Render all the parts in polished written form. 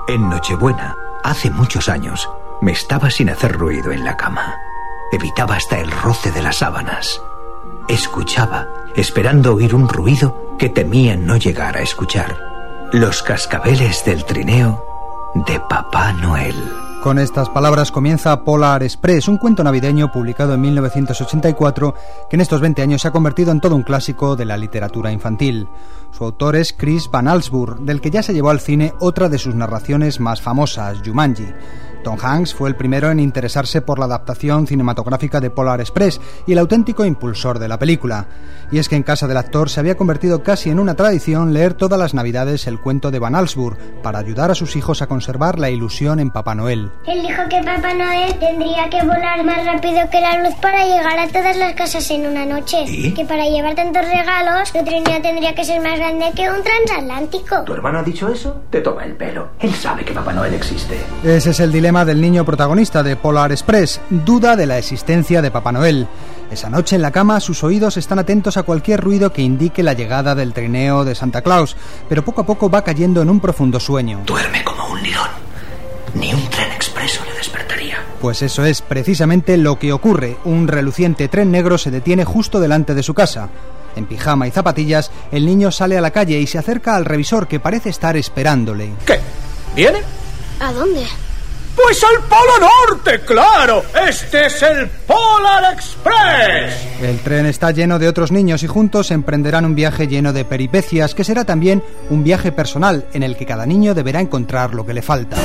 En Nochebuena, hace muchos años, me estaba sin hacer ruido en la cama. Evitaba hasta el roce de las sábanas. Escuchaba, esperando oír un ruido que temía no llegar a escuchar. Los cascabeles del trineo de Papá Noel. Con estas palabras comienza Polar Express, un cuento navideño publicado en 1984 que en estos 20 años se ha convertido en todo un clásico de la literatura infantil. Su autor es Chris Van Allsburg, del que ya se llevó al cine otra de sus narraciones más famosas, Jumanji. Tom Hanks fue el primero en interesarse por la adaptación cinematográfica de Polar Express y el auténtico impulsor de la película. Y es que en casa del actor se había convertido casi en una tradición leer todas las navidades el cuento de Van Allsburg para ayudar a sus hijos a conservar la ilusión en Papá Noel. Él dijo que Papá Noel tendría que volar más rápido que la luz para llegar a todas las casas en una noche. ¿Y? Que para llevar tantos regalos, su trineo tendría que ser más grande que un transatlántico. ¿Tu hermano ha dicho eso? Te toma el pelo. Él sabe que Papá Noel existe. Ese es el dilema del niño protagonista de Polar Express, duda de la existencia de Papá Noel. Esa noche en la cama sus oídos están atentos a cualquier ruido que indique la llegada del trineo de Santa Claus, pero poco a poco va cayendo en un profundo sueño. Duerme como un lirón. Ni un tren expreso le despertaría. Pues eso es precisamente lo que ocurre. Un reluciente tren negro se detiene justo delante de su casa. En pijama y zapatillas, el niño sale a la calle y se acerca al revisor que parece estar esperándole. ¿Qué? ¿Viene? ¿A dónde? ¡Pues al Polo Norte, claro! ¡Este es el Polar Express! El tren está lleno de otros niños y juntos emprenderán un viaje lleno de peripecias que será también un viaje personal en el que cada niño deberá encontrar lo que le falta.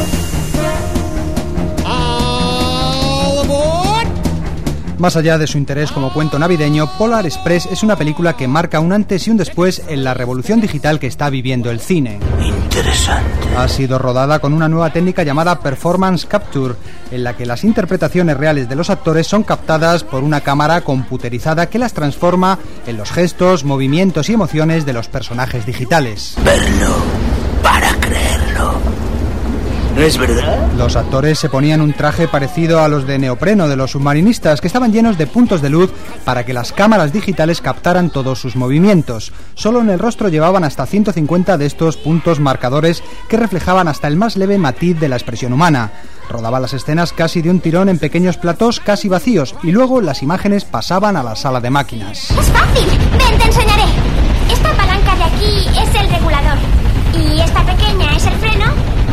Más allá de su interés como cuento navideño, Polar Express es una película que marca un antes y un después en la revolución digital que está viviendo el cine. Interesante. Ha sido rodada con una nueva técnica llamada Performance Capture, en la que las interpretaciones reales de los actores son captadas por una cámara computerizada que las transforma en los gestos, movimientos y emociones de los personajes digitales. Verlo para creerlo. ¿No es verdad? Los actores se ponían un traje parecido a los de neopreno de los submarinistas, que estaban llenos de puntos de luz para que las cámaras digitales captaran todos sus movimientos. Solo en el rostro llevaban hasta 150 de estos puntos marcadores que reflejaban hasta el más leve matiz de la expresión humana. Rodaba las escenas casi de un tirón en pequeños platós casi vacíos y luego las imágenes pasaban a la sala de máquinas. ¡Es fácil! ¡Ven, te enseñaré! Esta palanca de aquí es el regulador y esta pequeña es el freno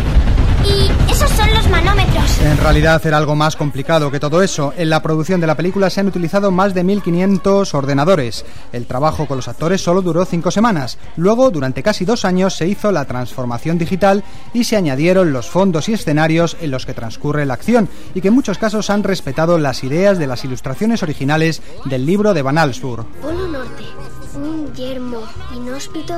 y esos son los manómetros. En realidad era algo más complicado que todo eso. En la producción de la película se han utilizado más de 1500 ordenadores. El trabajo con los actores solo duró 5 semanas. Luego, durante casi 2 años, se hizo la transformación digital y se añadieron los fondos y escenarios en los que transcurre la acción y que en muchos casos han respetado las ideas de las ilustraciones originales del libro de Van Allsburg. Polo Norte, un yermo inhóspito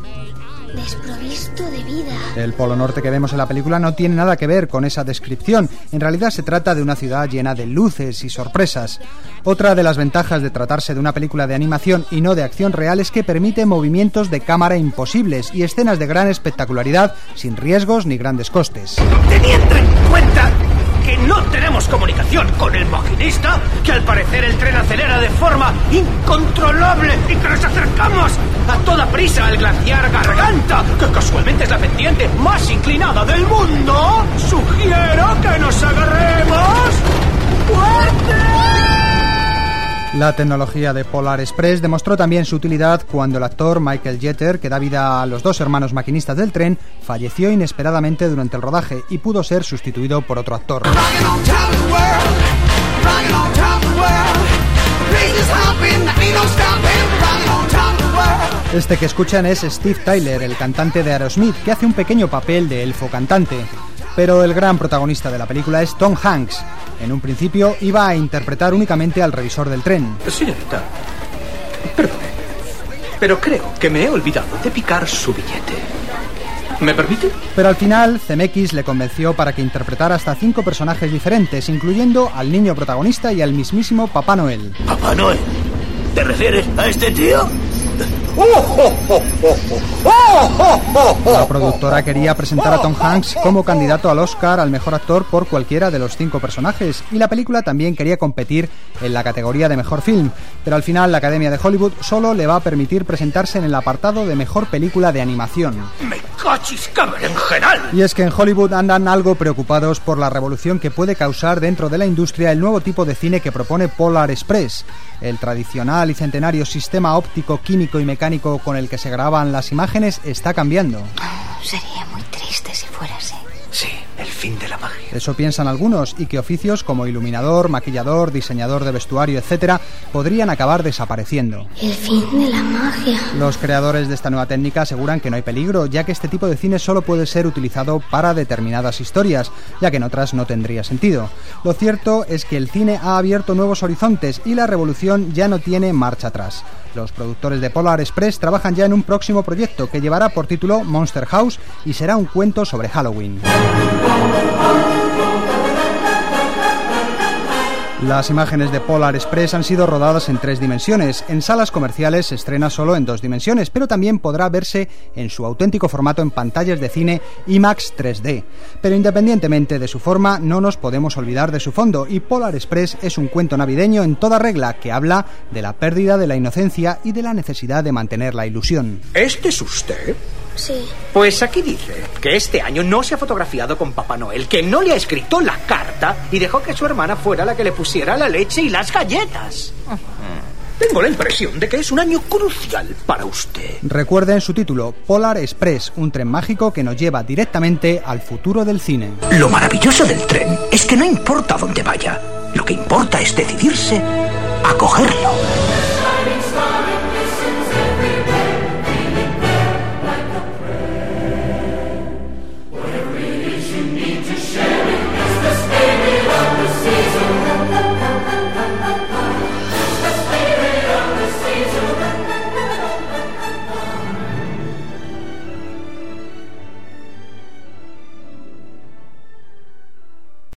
desprovisto de vida. El Polo Norte que vemos en la película no tiene nada que ver con esa descripción. En realidad se trata de una ciudad llena de luces y sorpresas. Otra de las ventajas de tratarse de una película de animación y no de acción real es que permite movimientos de cámara imposibles y escenas de gran espectacularidad sin riesgos ni grandes costes. Teniendo en cuenta que no tenemos comunicación con el maquinista, que al parecer el tren acelera de forma incontrolable y que nos acercamos a toda prisa al glaciar Garganta, que casualmente es la pendiente más inclinada del mundo, sugiero que nos agarremos fuerte. La tecnología de Polar Express demostró también su utilidad cuando el actor Michael Jeter, que da vida a los 2 hermanos maquinistas del tren, falleció inesperadamente durante el rodaje y pudo ser sustituido por otro actor. Este que escuchan es Steve Tyler, el cantante de Aerosmith, que hace un pequeño papel de elfo cantante. Pero el gran protagonista de la película es Tom Hanks. En un principio iba a interpretar únicamente al revisor del tren. Señorita, perdone, pero creo que me he olvidado de picar su billete. ¿Me permite? Pero al final, CMX le convenció para que interpretara hasta 5 personajes diferentes, incluyendo al niño protagonista y al mismísimo Papá Noel. ¿Papá Noel? ¿Te refieres a este tío? La productora quería presentar a Tom Hanks como candidato al Oscar al mejor actor por cualquiera de los 5 personajes, y la película también quería competir en la categoría de mejor film, pero al final la Academia de Hollywood solo le va a permitir presentarse en el apartado de mejor película de animación. Me ¡Cachis, qué berenjenal! Y es que en Hollywood andan algo preocupados por la revolución que puede causar dentro de la industria el nuevo tipo de cine que propone Polar Express. El tradicional y centenario sistema óptico, químico y mecánico con el que se graban las imágenes está cambiando. Sería muy triste si fuera así. Sí, el fin de la magia. Eso piensan algunos, y que oficios como iluminador, maquillador, diseñador de vestuario, etc., podrían acabar desapareciendo. El fin de la magia. Los creadores de esta nueva técnica aseguran que no hay peligro, ya que este tipo de cine solo puede ser utilizado para determinadas historias, ya que en otras no tendría sentido. Lo cierto es que el cine ha abierto nuevos horizontes y la revolución ya no tiene marcha atrás. Los productores de Polar Express trabajan ya en un próximo proyecto que llevará por título Monster House y será un cuento sobre Halloween. Las imágenes de Polar Express han sido rodadas en 3 dimensiones. En salas comerciales se estrena solo en 2 dimensiones, pero también podrá verse en su auténtico formato en pantallas de cine IMAX 3D. Pero independientemente de su forma, no nos podemos olvidar de su fondo, y Polar Express es un cuento navideño en toda regla que habla de la pérdida de la inocencia y de la necesidad de mantener la ilusión. ¿Este es usted? Sí. Pues aquí dice que este año no se ha fotografiado con Papá Noel, que no le ha escrito la carta y dejó que su hermana fuera la que le pusiera la leche y las galletas. Tengo la impresión de que es un año crucial para usted. Recuerden su título, Polar Express, un tren mágico que nos lleva directamente al futuro del cine. Lo maravilloso del tren es que no importa dónde vaya, lo que importa es decidirse a cogerlo.